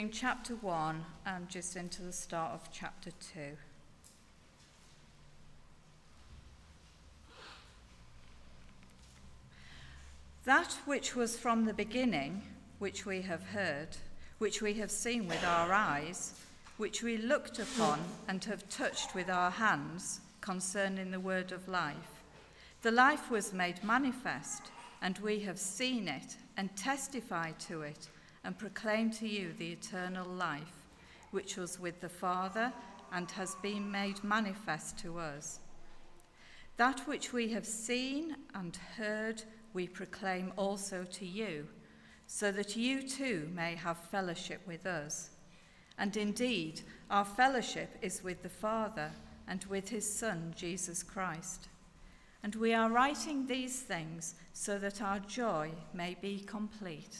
In chapter 1 and just into the start of chapter 2. That which was from the beginning, which we have heard, which we have seen with our eyes, which we looked upon and have touched with our hands, concerning the word of life. The life was made manifest, and we have seen it and testified to it, and proclaim to you the eternal life, which was with the Father and has been made manifest to us. That which we have seen and heard we proclaim also to you, so that you too may have fellowship with us. And indeed, our fellowship is with the Father and with his Son, Jesus Christ. And we are writing these things so that our joy may be complete.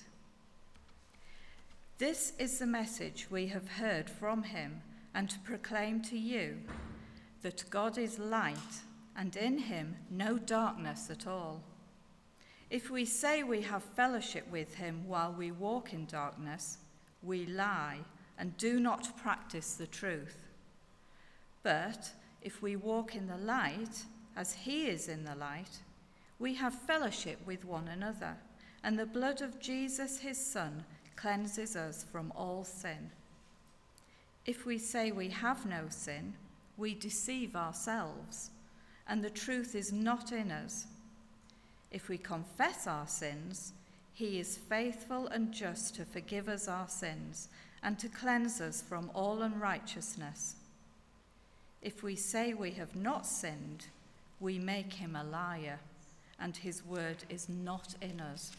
This is the message we have heard from him and proclaim to you, that God is light, and in him no darkness at all. If we say we have fellowship with him while we walk in darkness, we lie and do not practice the truth. But if we walk in the light, as he is in the light, we have fellowship with one another, and the blood of Jesus his Son cleanses us from all sin. If we say we have no sin, we deceive ourselves, and the truth is not in us. If we confess our sins, he is faithful and just to forgive us our sins and to cleanse us from all unrighteousness. If we say we have not sinned, we make him a liar, and his word is not in us.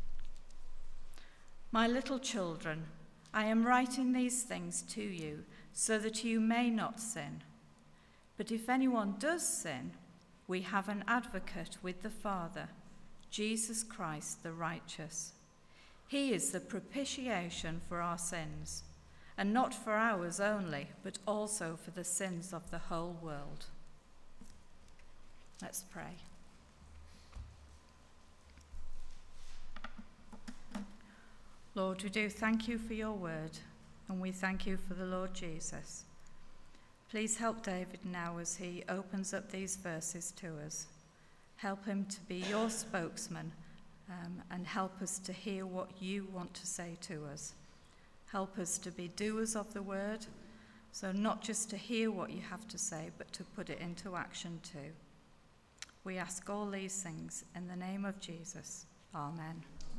My little children, I am writing these things to you so that you may not sin. But if anyone does sin, we have an advocate with the Father, Jesus Christ the righteous. He is the propitiation for our sins, and not for ours only, but also for the sins of the whole world. Let's pray. Lord, we do thank you for your word, and we thank you for the Lord Jesus. Please help David now as he opens up these verses to us. Help him to be your spokesman, and help us to hear what you want to say to us. Help us to be doers of the word, so not just to hear what you have to say, but to put it into action too. We ask all these things in the name of Jesus. Amen.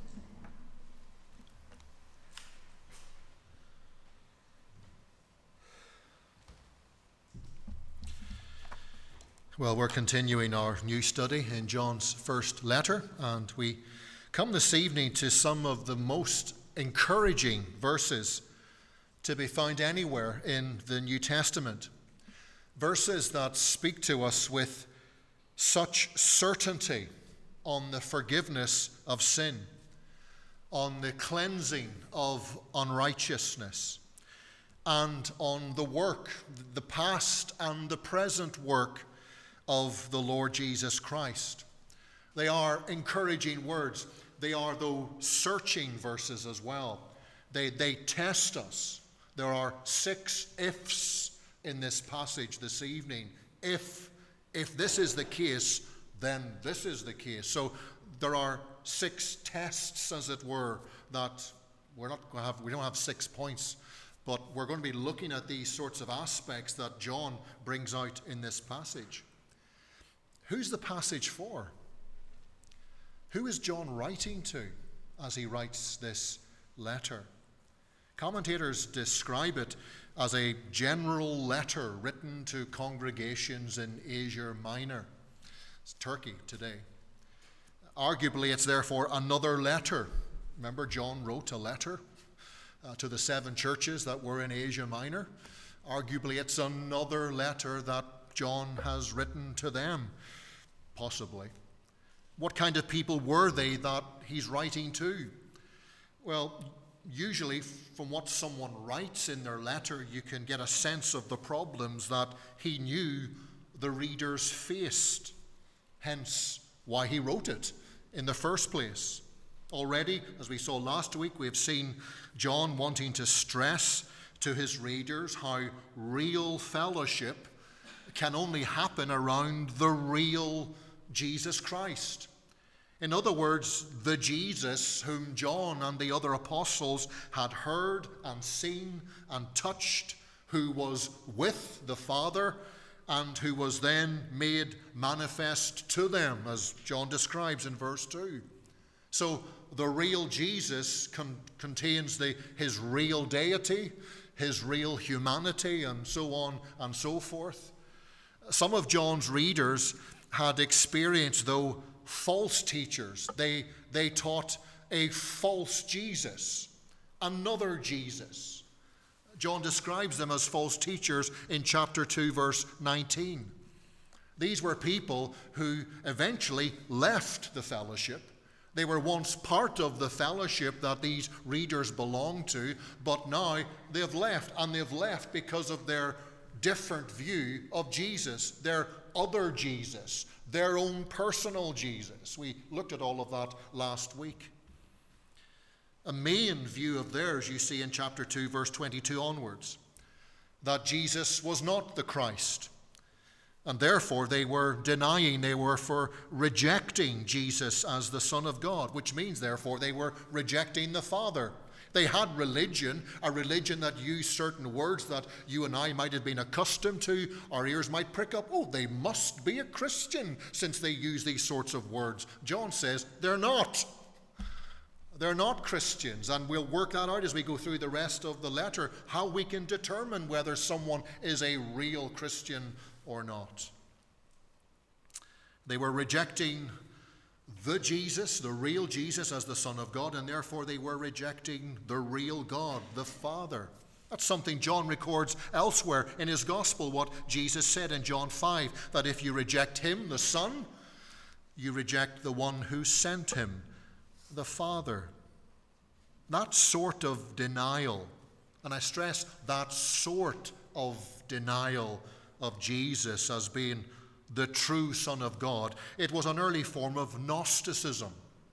Well, we're continuing our new study in John's first letter, and we come this evening to some of the most encouraging verses to be found anywhere in the New Testament. Verses that speak to us with such certainty on the forgiveness of sin, on the cleansing of unrighteousness, and on the work, the past and the present work of the Lord Jesus Christ. They are encouraging words. They are, though, searching verses as well. They test us. There are 6 ifs in this passage this evening. If this is the case, then this is the case. So there are 6 tests, as it were, that we don't have 6 points, but we're going to be looking at these sorts of aspects that John brings out in this passage. Who's the passage for? Who is John writing to as he writes this letter? Commentators describe it as a general letter written to congregations in Asia Minor. It's Turkey today. Arguably, it's therefore another letter. Remember, John wrote a letter to the 7 churches that were in Asia Minor. Arguably, it's another letter that John has written to them, possibly. What kind of people were they that he's writing to? Well, usually from what someone writes in their letter, you can get a sense of the problems that he knew the readers faced, hence why he wrote it in the first place. Already, as we saw last week, we have seen John wanting to stress to his readers how real fellowship can only happen around the real Jesus Christ. In other words, the Jesus whom John and the other apostles had heard and seen and touched, who was with the Father and who was then made manifest to them, as John describes in verse 2. So the real Jesus contains his real deity, his real humanity, and so on and so forth. Some of John's readers had experienced, though, false teachers. They taught a false Jesus, another Jesus. John describes them as false teachers in chapter 2, verse 19. These were people who eventually left the fellowship. They were once part of the fellowship that these readers belonged to, but now they've left, and they've left because of their different view of Jesus, their other Jesus, their own personal Jesus. We looked at all of that last week. A main view of theirs you see in chapter 2, verse 22 onwards, that Jesus was not the Christ. And therefore they were denying, they were for rejecting Jesus as the Son of God, which means therefore they were rejecting the Father. They had religion, a religion that used certain words that you and I might have been accustomed to. Our ears might prick up. Oh, they must be a Christian since they use these sorts of words. John says they're not. They're not Christians, and we'll work that out as we go through the rest of the letter, how we can determine whether someone is a real Christian or not. They were rejecting the Jesus, the real Jesus, as the Son of God, and therefore they were rejecting the real God, the Father. That's something John records elsewhere in his gospel, what Jesus said in John 5, that if you reject him, the Son, you reject the one who sent him, the Father. That sort of denial, and I stress that sort of denial of Jesus as being the true Son of God, it was an early form of Gnosticism.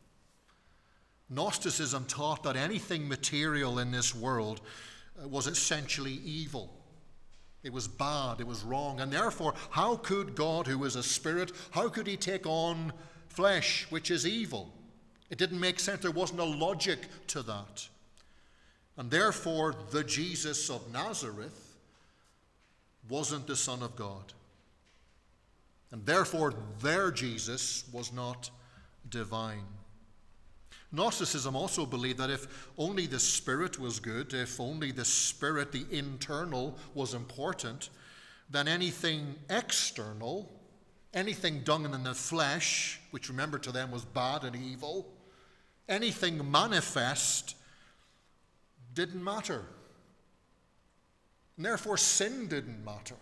Gnosticism taught that anything material in this world was essentially evil. It was bad, it was wrong, and therefore, how could God, who is a spirit, how could he take on flesh, which is evil? It didn't make sense. There wasn't a logic to that. And therefore, the Jesus of Nazareth wasn't the Son of God. And therefore, their Jesus was not divine. Gnosticism also believed that if only the Spirit was good, if only the Spirit, the internal, was important, then anything external, anything done in the flesh, which remember to them was bad and evil, anything manifest didn't matter. And therefore, sin didn't matter.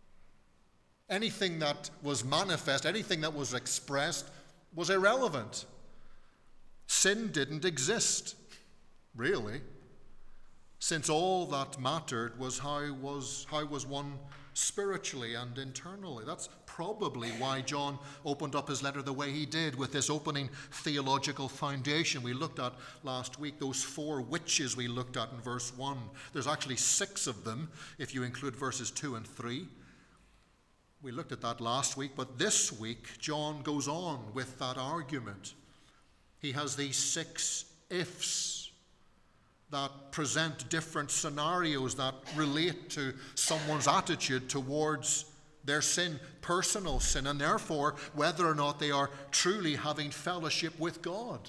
Anything that was manifest, anything that was expressed, was irrelevant. Sin didn't exist, really, since all that mattered was how was one spiritually and internally. That's probably why John opened up his letter the way he did, with this opening theological foundation we looked at last week, those 4 witches we looked at in verse 1. There's actually 6 of them if you include verses 2 and 3. We looked at that last week, but this week John goes on with that argument. He has these 6 ifs that present different scenarios that relate to someone's attitude towards their sin, personal sin, and therefore whether or not they are truly having fellowship with God.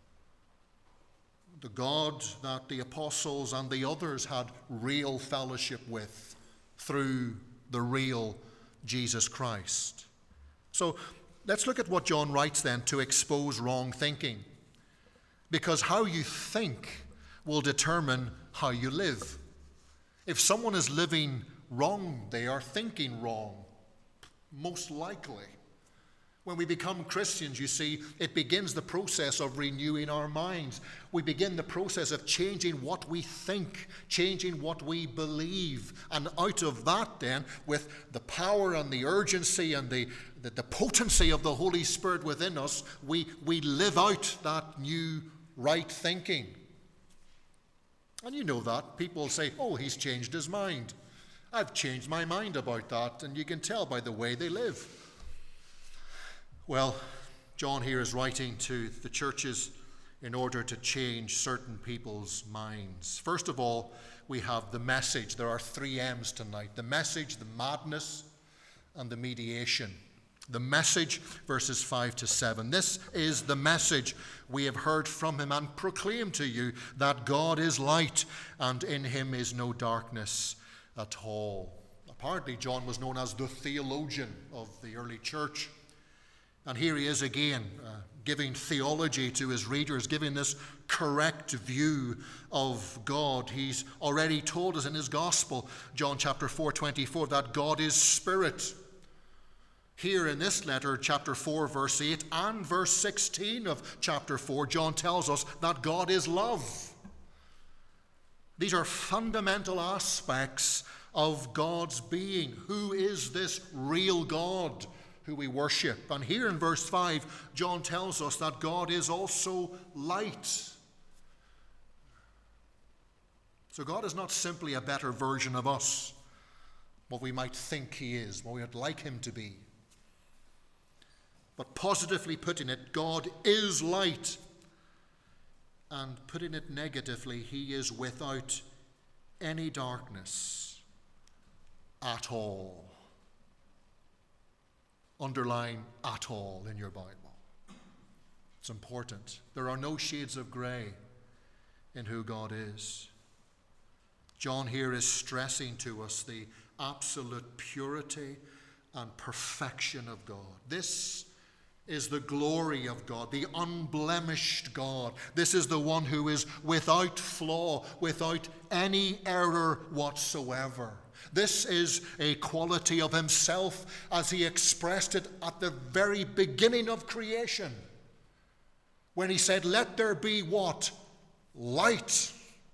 The God that the apostles and the others had real fellowship with through the real Jesus Christ. So let's look at what John writes then to expose wrong thinking. Because how you think will determine how you live. If someone is living wrong, they are thinking wrong, most likely. When we become Christians, you see, it begins the process of renewing our minds. We begin the process of changing what we think, changing what we believe. And out of that then, with the power and the urgency and the potency of the Holy Spirit within us, we live out that new right thinking. And you know that. People say, oh, he's changed his mind. I've changed my mind about that, and you can tell by the way they live. Well, John here is writing to the churches in order to change certain people's minds. First of all, we have the message. There are 3 M's tonight: the message, the madness, and the mediation. The message, verses 5 to 7. This is the message we have heard from him and proclaim to you, that God is light and in him is no darkness at all. Apparently, John was known as the theologian of the early church. And here he is again, giving theology to his readers, giving this correct view of God. He's already told us in his gospel, John chapter 4:24, that God is spirit. Here in this letter, chapter 4, verse 8, and verse 16 of chapter 4, John tells us that God is love. These are fundamental aspects of God's being. Who is this real God who we worship? And here in verse 5, John tells us that God is also light. So God is not simply a better version of us, what we might think he is, what we would like him to be. But positively putting it, God is light. And putting it negatively, he is without any darkness at all. Underline at all in your Bible. It's important. There are no shades of grey in who God is. John here is stressing to us the absolute purity and perfection of God. This is the glory of God, the unblemished God. This is the one who is without flaw, without any error whatsoever. This is a quality of himself as he expressed it at the very beginning of creation, when he said, "Let there be" what? Light.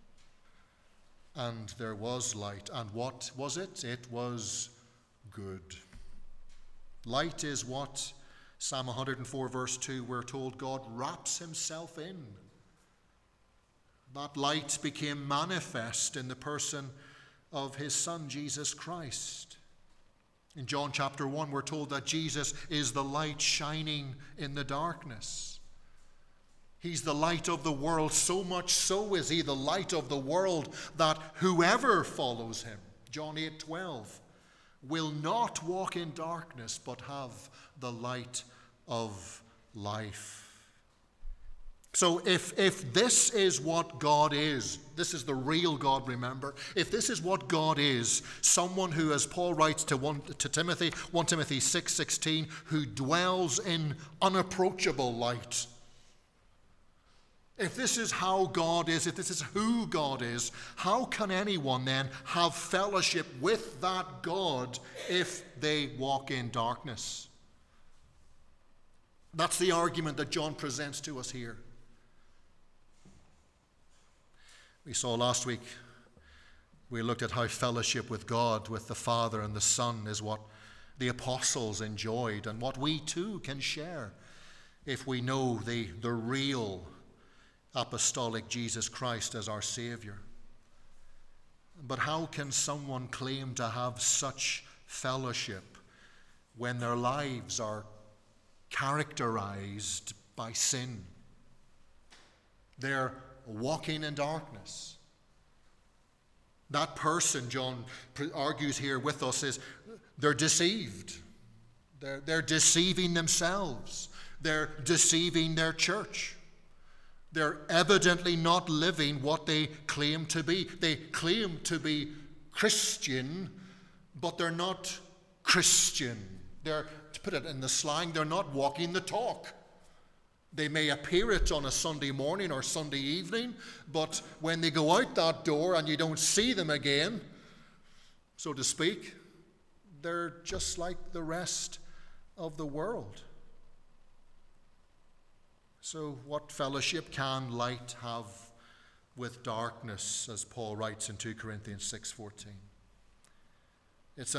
And there was light. And what was it? It was good. Light is what Psalm 104 verse 2, we're told God wraps himself in. That light became manifest in the person of his Son, Jesus Christ. In John chapter 1, we're told that Jesus is the light shining in the darkness. He's the light of the world, so much so is he the light of the world that whoever follows him, John 8:12, will not walk in darkness but have the light of life. So if this is what God is, this is the real God, remember, if this is what God is, someone who, as Paul writes to Timothy, 1 Timothy 6:16, who dwells in unapproachable light. If this is how God is, if this is who God is, how can anyone then have fellowship with that God if they walk in darkness? That's the argument that John presents to us here. We saw last week, we looked at how fellowship with God, with the Father and the Son, is what the apostles enjoyed and what we too can share if we know the real apostolic Jesus Christ as our Savior. But how can someone claim to have such fellowship when their lives are characterized by sin? They're walking in darkness. That person, John argues here with us, is they're deceived. They're deceiving themselves. They're deceiving their church. They're evidently not living what they claim to be. They claim to be Christian, but they're not Christian. They're, to put it in the slang, they're not walking the talk. They may appear it on a Sunday morning or Sunday evening, but when they go out that door and you don't see them again, so to speak, they're just like the rest of the world. So what fellowship can light have with darkness, as Paul writes in 2 Corinthians 6:14? It's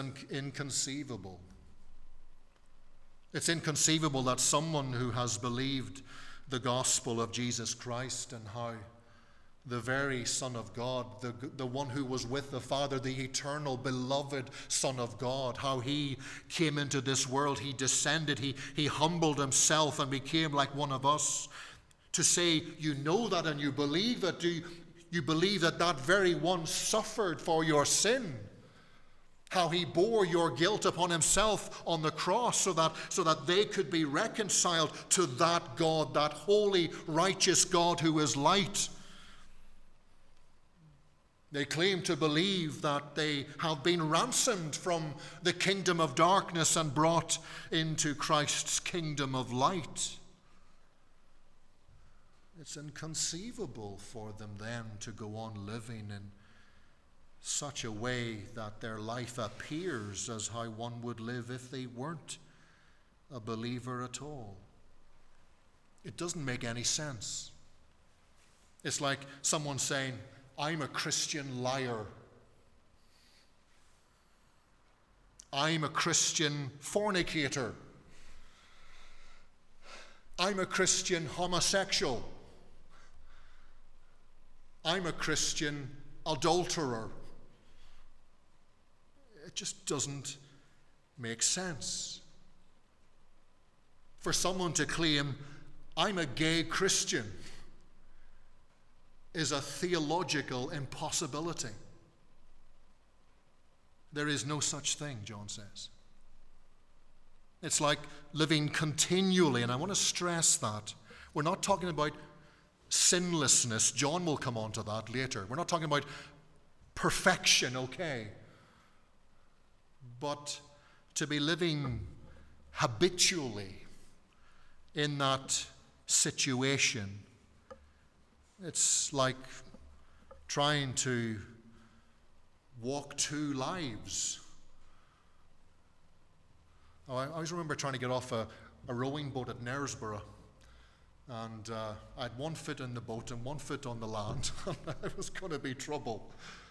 inconceivable. It's inconceivable that someone who has believed the gospel of Jesus Christ and how the very Son of God, the one who was with the Father, the eternal, beloved Son of God, how he came into this world, he descended, he humbled himself and became like one of us. To say you know that and you believe that, you believe that that very one suffered for your sin, how he bore your guilt upon himself on the cross so that they could be reconciled to that God, that holy, righteous God who is light. They claim to believe that they have been ransomed from the kingdom of darkness and brought into Christ's kingdom of light. It's inconceivable for them then to go on living in such a way that their life appears as how one would live if they weren't a believer at all. It doesn't make any sense. It's like someone saying, I'm a Christian liar. I'm a Christian fornicator. I'm a Christian homosexual. I'm a Christian adulterer. It just doesn't make sense. For someone to claim, I'm a gay Christian, is a theological impossibility. There is no such thing, John says. It's like living continually, and I want to stress that. We're not talking about sinlessness. John will come on to that later. We're not talking about perfection, okay. But to be living habitually in that situation, it's like trying to walk two lives. I always remember trying to get off a rowing boat at Knaresborough. And I had 1 foot in the boat and 1 foot on the land. It was going to be trouble.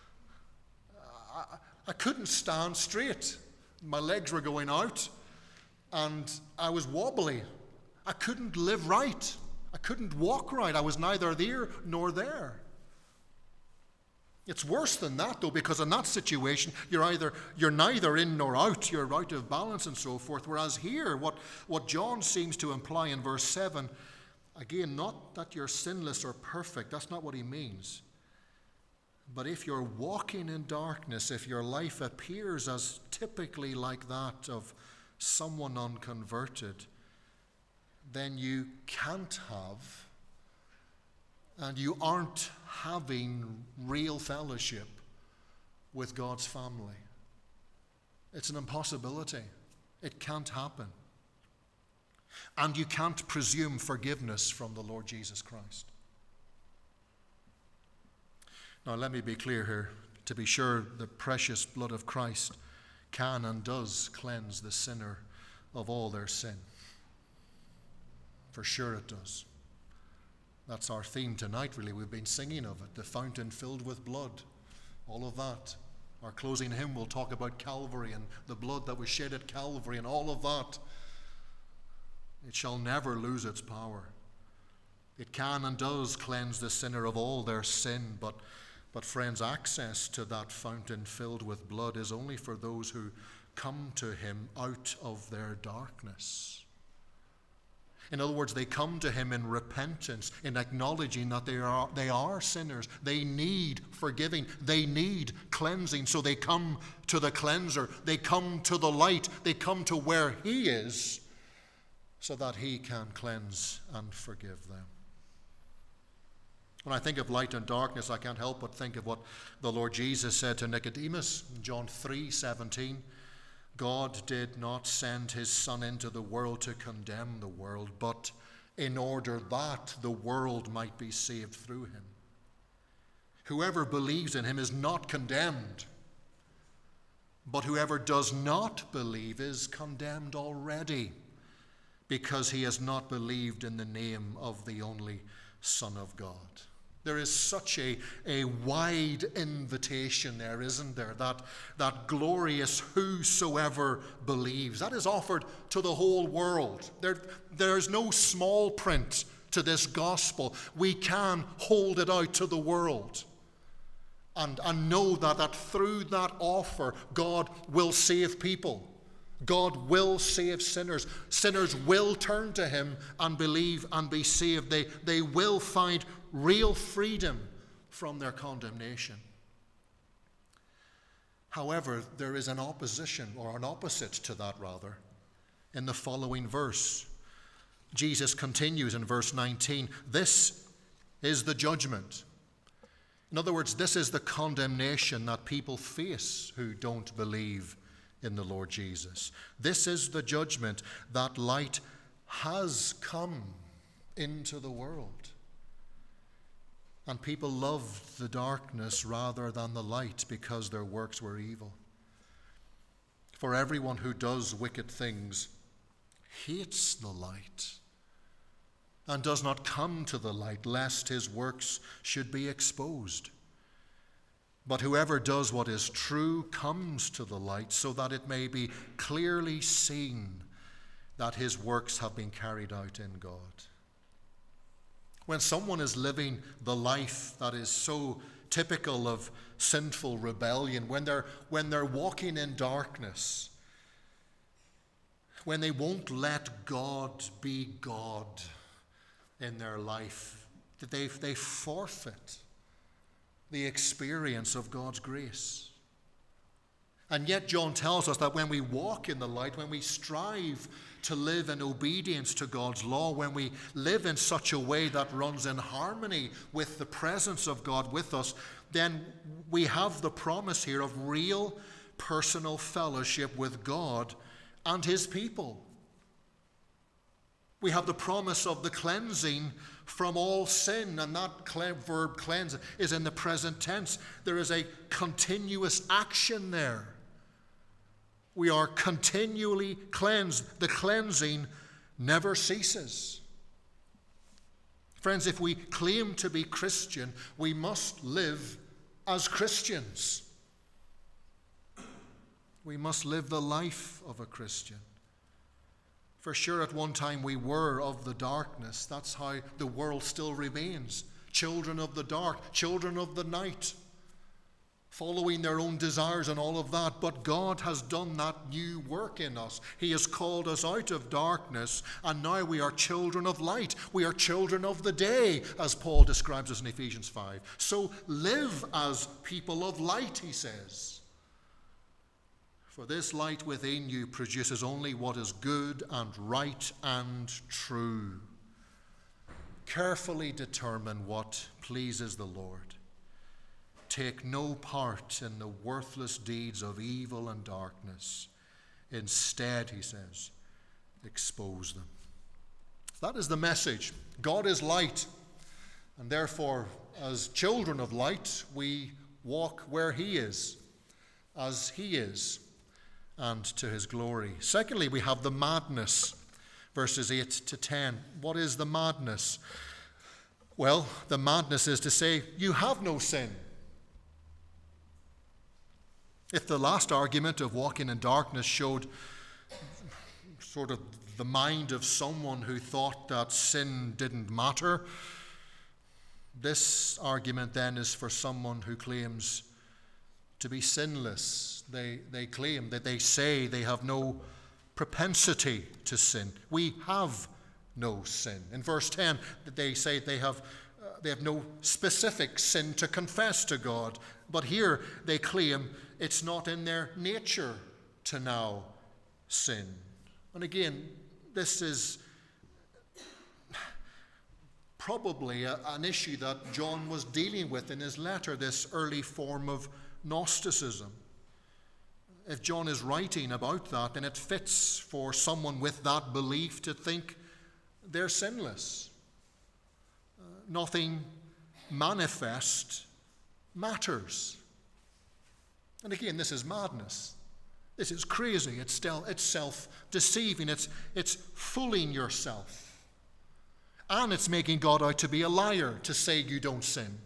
I couldn't stand straight. My legs were going out. And I was wobbly. I couldn't live right. I couldn't walk right. I was neither there nor there. It's worse than that, though, because in that situation, you're neither in nor out. You're out of balance and so forth. Whereas here, what John seems to imply in verse 7, again, not that you're sinless or perfect. That's not what he means. But if you're walking in darkness, if your life appears as typically like that of someone unconverted, then you can't have, and you aren't having real fellowship with God's family. It's an impossibility. It can't happen. And you can't presume forgiveness from the Lord Jesus Christ. Now, let me be clear here. To be sure, the precious blood of Christ can and does cleanse the sinner of all their sin. For sure it does. That's our theme tonight, really. We've been singing of it, the fountain filled with blood, all of that. Our closing hymn will talk about Calvary and the blood that was shed at Calvary and all of that. It shall never lose its power. It can and does cleanse the sinner of all their sin, but friends, access to that fountain filled with blood is only for those who come to him out of their darkness. In other words, they come to him in repentance, in acknowledging that they are sinners. They need forgiving. They need cleansing. So they come to the cleanser. They come to the light. They come to where he is so that he can cleanse and forgive them. When I think of light and darkness, I can't help but think of what the Lord Jesus said to Nicodemus in John 3:17. God did not send his Son into the world to condemn the world, but in order that the world might be saved through him. Whoever believes in him is not condemned, but whoever does not believe is condemned already, because he has not believed in the name of the only Son of God. There is such a wide invitation there, isn't there? That glorious whosoever believes. That is offered to the whole world. There's no small print to this gospel, we can hold it out to the world and know that through that offer, God will save people. God will save sinners. Sinners will turn to him and believe and be saved. They will find real freedom from their condemnation. However, there is an opposition, or an opposite to that rather, in the following verse. Jesus continues in verse 19, "This is the judgment." In other words, this is the condemnation that people face who don't believe in the Lord Jesus. This is the judgment, that light has come into the world. And people loved the darkness rather than the light because their works were evil. For everyone who does wicked things hates the light and does not come to the light, lest his works should be exposed. But whoever does what is true comes to the light, so that it may be clearly seen that his works have been carried out in God. When someone is living the life that is so typical of sinful rebellion, when they're walking in darkness, when they won't let God be God in their life, that they forfeit the experience of God's grace. And yet John tells us that when we walk in the light, when we strive to live in obedience to God's law, when we live in such a way that runs in harmony with the presence of God with us, then we have the promise here of real personal fellowship with God and his people. We have the promise of the cleansing from all sin, and that verb cleanse is in the present tense. There is a continuous action there. We are continually cleansed. The cleansing never ceases. Friends, if we claim to be Christian, we must live as Christians. We must live the life of a Christian. For sure, at one time we were of the darkness. That's how the world still remains. Children of the dark, children of the night, following their own desires and all of that. But God has done that new work in us. He has called us out of darkness, and now we are children of light. We are children of the day, as Paul describes us in Ephesians 5. So live as people of light, he says. For this light within you produces only what is good and right and true. Carefully determine what pleases the Lord. Take no part in the worthless deeds of evil and darkness. Instead, he says, expose them. That is the message. God is light, and therefore, as children of light, we walk where he is, as he is, and to his glory. Secondly, we have the madness, verses 8 to 10. What is the madness? Well, the madness is to say, you have no sin. If the last argument of walking in darkness showed sort of the mind of someone who thought that sin didn't matter, this argument then is for someone who claims to be sinless. They claim that they say they have no propensity to sin. We have no sin. In verse 10, they say they have no specific sin to confess to God. But here they claim it's not in their nature to now sin. And again, this is probably an issue that John was dealing with in his letter, this early form of Gnosticism. If John is writing about that, then it fits for someone with that belief to think they're sinless. Nothing manifest matters. And again, this is madness. This is crazy. It's self-deceiving. It's fooling yourself. And it's making God out to be a liar to say you don't sin.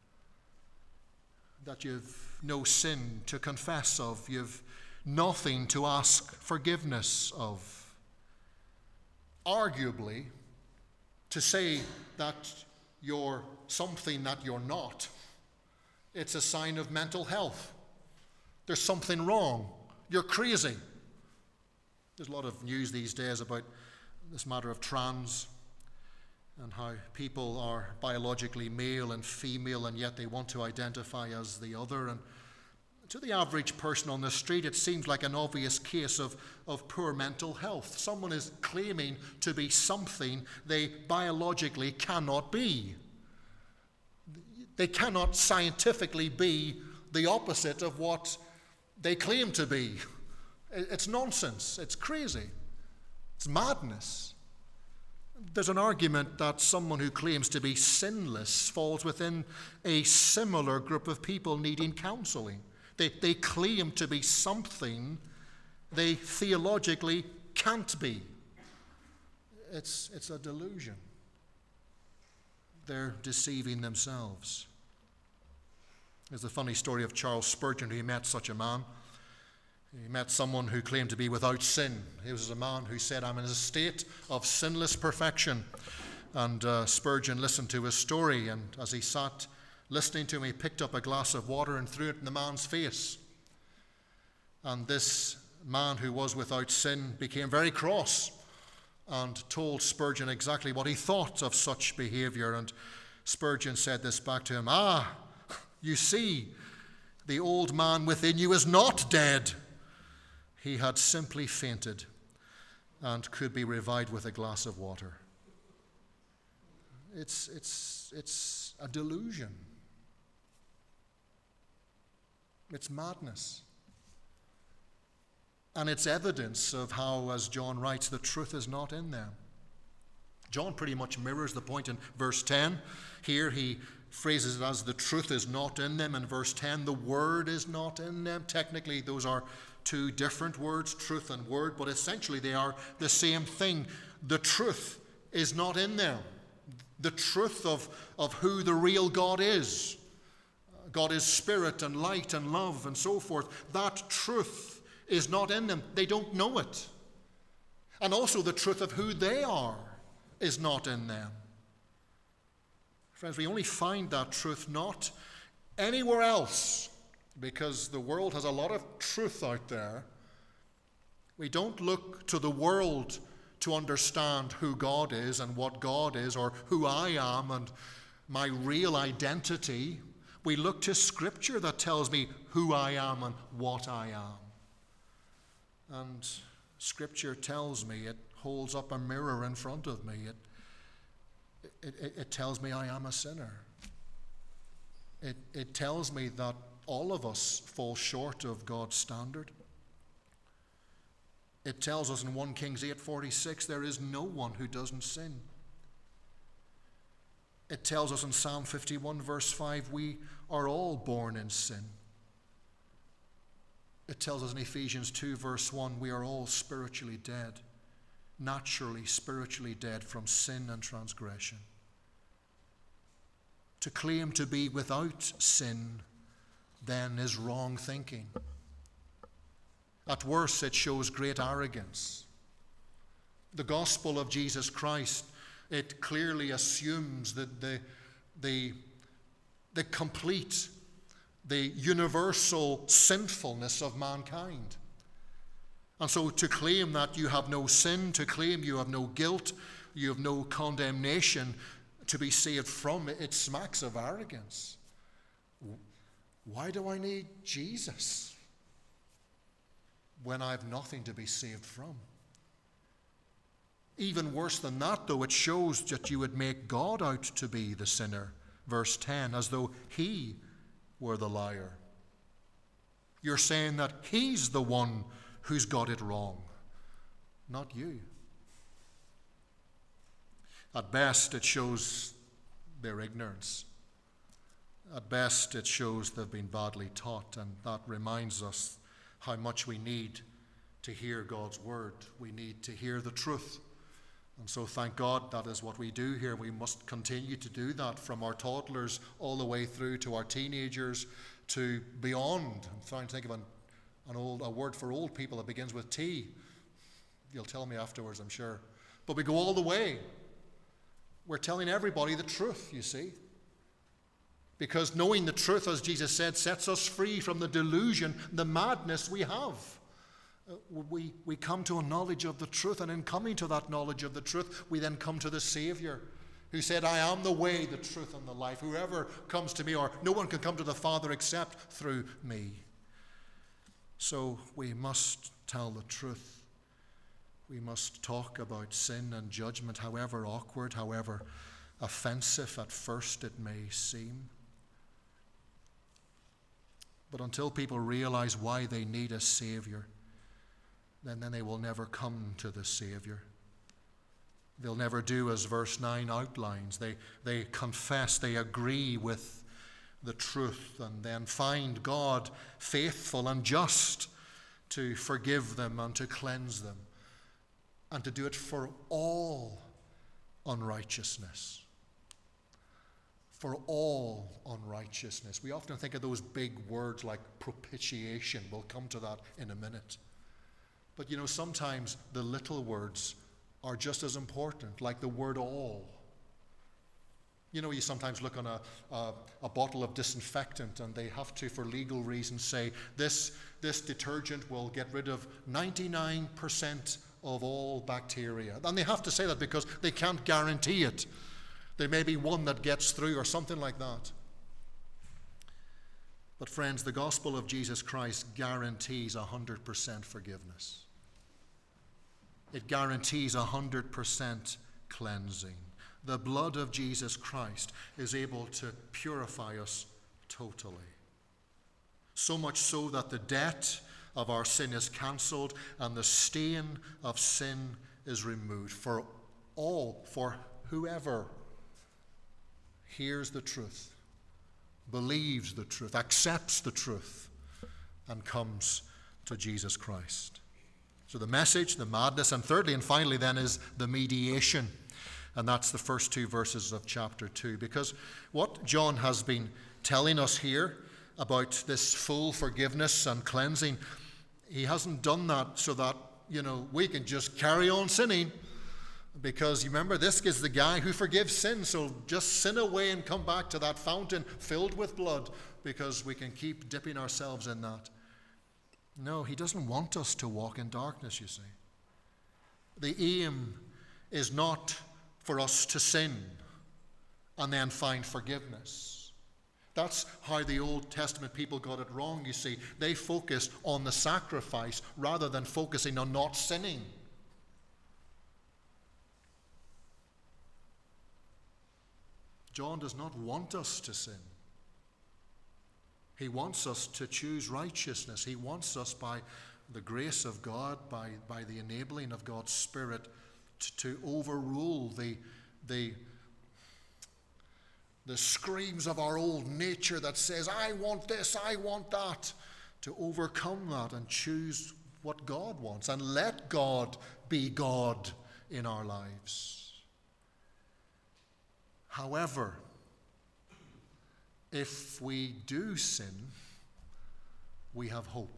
That you've no sin to confess of. You've nothing to ask forgiveness of. Arguably, to say that you're something that you're not, it's a sign of mental health. There's something wrong. You're crazy. There's a lot of news these days about this matter of trans and how people are biologically male and female and yet they want to identify as the other. And to the average person on the street, it seems like an obvious case of poor mental health. Someone is claiming to be something they biologically cannot be. They cannot scientifically be the opposite of what they claim to be. It's nonsense. It's crazy. It's madness. There's an argument that someone who claims to be sinless falls within a similar group of people needing counseling. They claim to be something they theologically can't be. It's a delusion. They're deceiving themselves. There's a funny story of Charles Spurgeon, who met such a man. He met someone who claimed to be without sin. He was a man who said, "I'm in a state of sinless perfection." And Spurgeon listened to his story, and as he sat listening to him, he picked up a glass of water and threw it in the man's face. And this man who was without sin became very cross and told Spurgeon exactly what he thought of such behavior. And Spurgeon said this back to him: "Ah, you see, the old man within you is not dead. He had simply fainted and could be revived with a glass of water." It's a delusion. It's madness. And it's evidence of how, as John writes, the truth is not in them. John pretty much mirrors the point in verse 10. Here he phrases it as the truth is not in them. In verse 10, the word is not in them. Technically, those are two different words, truth and word, but essentially they are the same thing. The truth is not in them. The truth of who the real God is. God is spirit and light and love and so forth. That truth is not in them. They don't know it. And also the truth of who they are is not in them. Friends, we only find that truth not anywhere else, because the world has a lot of truth out there. We don't look to the world to understand who God is and what God is, or who I am and my real identity. We look to Scripture that tells me who I am and what I am. And Scripture tells me, it holds up a mirror in front of me. It tells me I am a sinner. It tells me that all of us fall short of God's standard. It tells us in 1 Kings 8:46, there is no one who doesn't sin. It tells us in Psalm 51 verse 5, we are all born in sin. It tells us in Ephesians 2 verse 1, we are all spiritually dead, naturally spiritually dead from sin and transgression. To claim to be without sin then is wrong thinking. At worst, it shows great arrogance. The gospel of Jesus Christ, it clearly assumes that the complete, the universal sinfulness of mankind. And so to claim that you have no sin, to claim you have no guilt, you have no condemnation to be saved from, it smacks of arrogance. Why do I need Jesus when I have nothing to be saved from? Even worse than that, though, it shows that you would make God out to be the sinner, verse 10, as though he were the liar. You're saying that he's the one who's got it wrong, not you. At best, it shows their ignorance. At best, it shows they've been badly taught, and that reminds us how much we need to hear God's word. We need to hear the truth. And so thank God that is what we do here. We must continue to do that from our toddlers all the way through to our teenagers to beyond. I'm trying to think of a word for old people that begins with T. You'll tell me afterwards, I'm sure. But we go all the way We're telling everybody the truth, you see. Because knowing the truth, as Jesus said, sets us free from the delusion, the madness we have. We come to a knowledge of the truth, and in coming to that knowledge of the truth, we then come to the Savior, who said, I am the way, the truth, and the life. Whoever comes to me, or no one can come to the Father except through me. So we must tell the truth. We must talk about sin and judgment, however awkward, however offensive at first it may seem. But until people realize why they need a Savior, then they will never come to the Savior. They'll never do as verse 9 outlines. They confess, they agree with the truth, and then find God faithful and just to forgive them and to cleanse them, and to do it for all unrighteousness. For all unrighteousness. We often think of those big words like propitiation. We'll come to that in a minute. But you know, sometimes the little words are just as important, like the word all. You know, you sometimes look on a bottle of disinfectant, and they have to, for legal reasons, say this detergent will get rid of 99% of all bacteria. And they have to say that because they can't guarantee it. There may be one that gets through or something like that. But friends, the gospel of Jesus Christ guarantees 100% forgiveness. It guarantees 100% cleansing. The blood of Jesus Christ is able to purify us totally. So much so that the debt of our sin is cancelled and the stain of sin is removed. For whoever hears the truth, believes the truth, accepts the truth, and comes to Jesus Christ. So the message, the madness, and thirdly and finally then is the mediation. And that's the first two verses of chapter 2. Because what John has been telling us here about this full forgiveness and cleansing, he hasn't done that so that, we can just carry on sinning. Because you remember, this is the guy who forgives sin. So just sin away and come back to that fountain filled with blood, because we can keep dipping ourselves in that. No, he doesn't want us to walk in darkness, you see. The aim is not for us to sin and then find forgiveness. That's how the Old Testament people got it wrong, you see. They focused on the sacrifice rather than focusing on not sinning. John does not want us to sin. He wants us to choose righteousness. He wants us, by the grace of God, by the enabling of God's Spirit, to overrule the screams of our old nature that says, I want this, I want that, to overcome that and choose what God wants and let God be God in our lives. However, if we do sin, we have hope.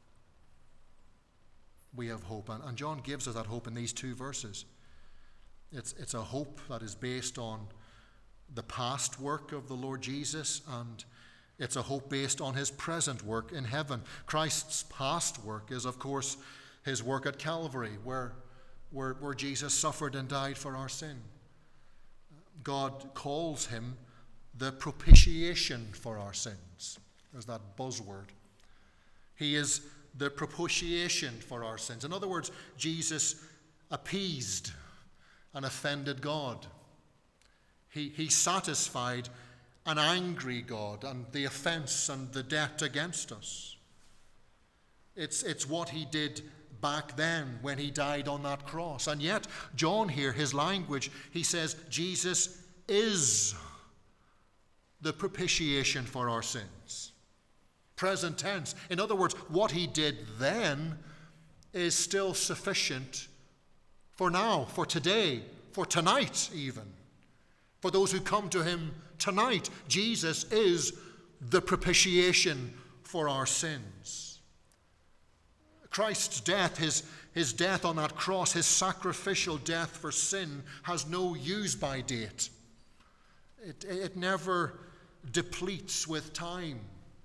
We have hope. And John gives us that hope in these two verses. It's a hope that is based on the past work of the Lord Jesus, and it's a hope based on his present work in heaven. Christ's past work is, of course, his work at Calvary, where Jesus suffered and died for our sin. God calls him the propitiation for our sins. There's that buzzword. He is the propitiation for our sins. In other words, Jesus appeased an offended God. He satisfied an angry God and the offense and the debt against us. It's what he did back then when he died on that cross. And yet, John here, his language, he says Jesus is the propitiation for our sins. Present tense. In other words, what he did then is still sufficient for now, for today, for tonight even. For those who come to him tonight, Jesus is the propitiation for our sins. Christ's death, his death on that cross, his sacrificial death for sin, has no use-by date. It never depletes with time.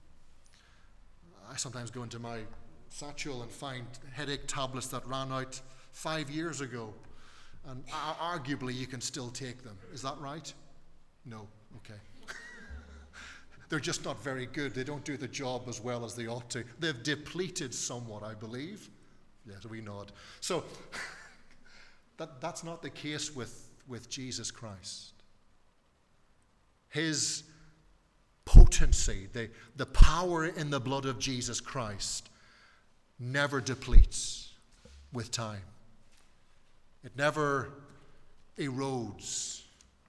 I sometimes go into my satchel and find headache tablets that ran out 5 years ago, and arguably you can still take them. Is that right? No. Okay. They're just not very good. They don't do the job as well as they ought to. They've depleted somewhat, I believe. Yes, we nod. So that's not the case with Jesus Christ. His potency, the power in the blood of Jesus Christ, never depletes with time. It never erodes.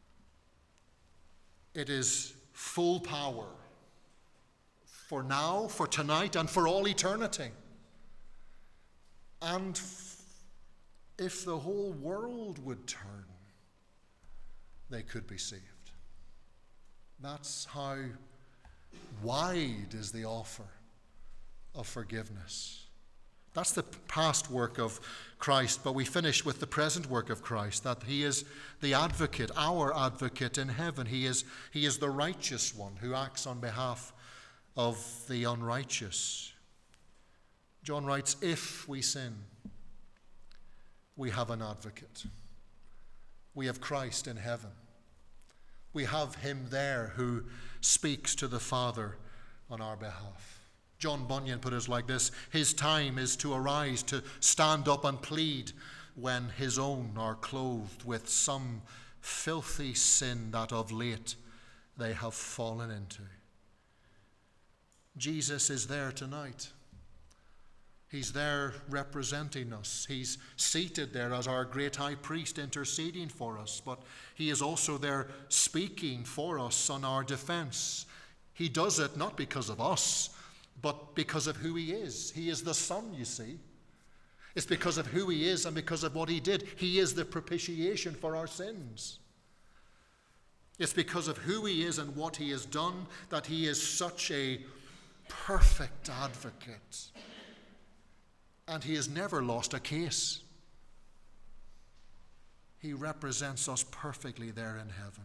It is full power for now, for tonight, and for all eternity. And if the whole world would turn, they could be saved. That's how wide is the offer of forgiveness. That's the past work of Christ, but we finish with the present work of Christ, that he is the advocate, our advocate in heaven. He is the righteous one who acts on behalf of the unrighteous. John writes, if we sin, we have an advocate. We have Christ in heaven. We have him there who speaks to the Father on our behalf. John Bunyan put it like this: his time is to arise, to stand up and plead when his own are clothed with some filthy sin that of late they have fallen into. Jesus is there tonight. He's there representing us. He's seated there as our great high priest interceding for us, but he is also there speaking for us on our defense. He does it not because of us, but because of who he is. He is the Son, you see. It's because of who he is and because of what he did. He is the propitiation for our sins. It's because of who he is and what he has done that he is such a perfect advocate. And he has never lost a case. He represents us perfectly there in heaven.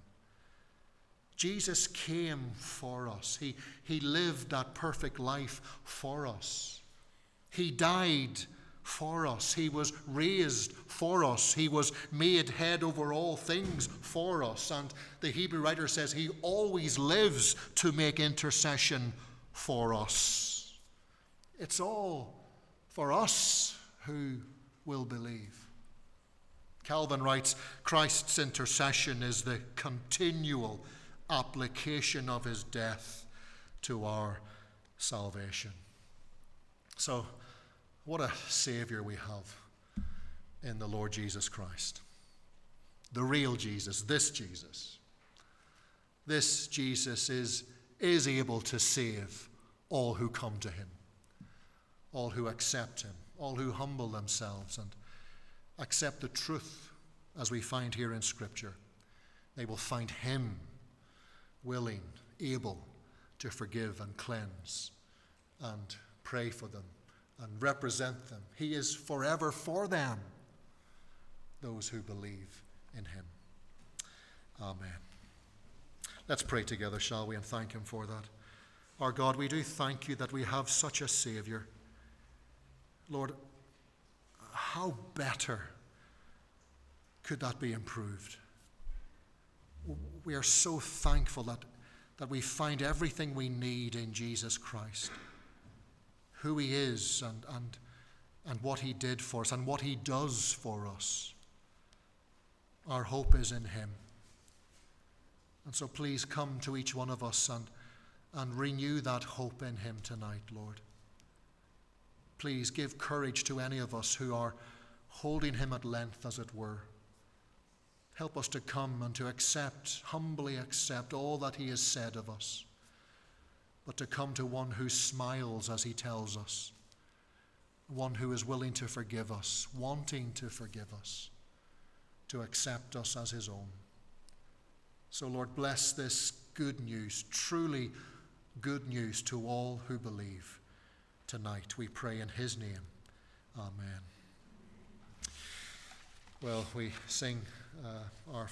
Jesus came for us. He lived that perfect life for us. He died for us. He was raised for us. He was made head over all things for us. And the Hebrew writer says he always lives to make intercession for us. It's all for us who will believe. Calvin writes, Christ's intercession is the continual application of his death to our salvation. So, what a Savior we have in the Lord Jesus Christ. The real Jesus, this Jesus. This Jesus is able to save all who come to him, all who accept him, all who humble themselves and accept the truth as we find here in Scripture. They will find him willing, able to forgive and cleanse and pray for them and represent them. He is forever for them, those who believe in him. Amen. Let's pray together, shall we, and thank him for that. Our God, we do thank you that we have such a Savior. Lord, how better could that be improved? We are so thankful that we find everything we need in Jesus Christ, who he is and what he did for us and what he does for us. Our hope is in him. And so please come to each one of us and renew that hope in him tonight, Lord. Please give courage to any of us who are holding him at length, as it were. Help us to come and to humbly accept all that he has said of us, but to come to one who smiles as he tells us, one who is willing to forgive us, wanting to forgive us, to accept us as his own. So, Lord, bless this good news, truly good news to all who believe tonight. We pray in his name. Amen. Well, we sing our